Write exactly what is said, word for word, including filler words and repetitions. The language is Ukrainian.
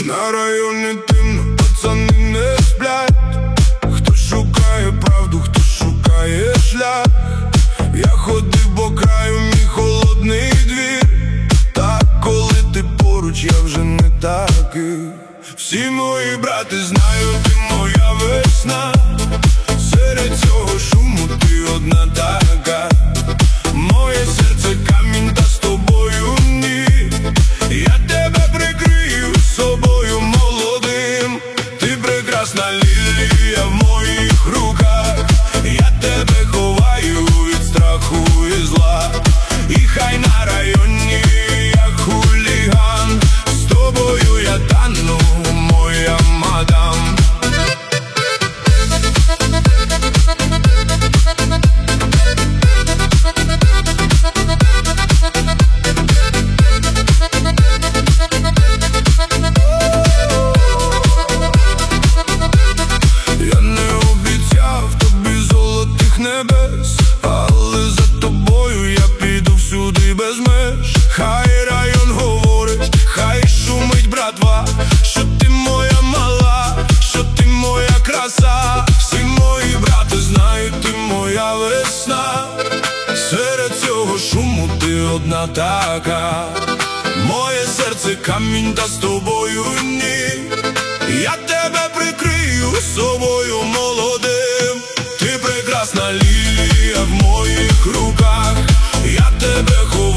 На районі темно, пацани не сплять. Хто шукає правду, хто шукає шлях. Я ходив по краю, мій холодний двір. Так коли ти поруч, я вже не такий. Всі мої брати знають, ти моя весна. Серед цього шуму ти одна така. Моє серце камінь, та з тобою ні. Я тебе прикрию собою молодим. Ти прекрасна лілія в моїх руках. Я тебе ховаю від страху і зла. І хай на районі я хуліган. З тобою я тану, моя мадам. Я не обіцяв тобі золотих небес, але за тобою я піду всюди без меж. Хай район говорить, хай шумить братва, що ти моя мала, що ти моя краса. Всі мої брати знають, ти моя весна. Серед цього шуму ти одна така. Моє серце камінь, та з тобою ні. Я тебе прикрию собою молодим. Ти прекрасна лілія в моїх руках. Я тебе ховаю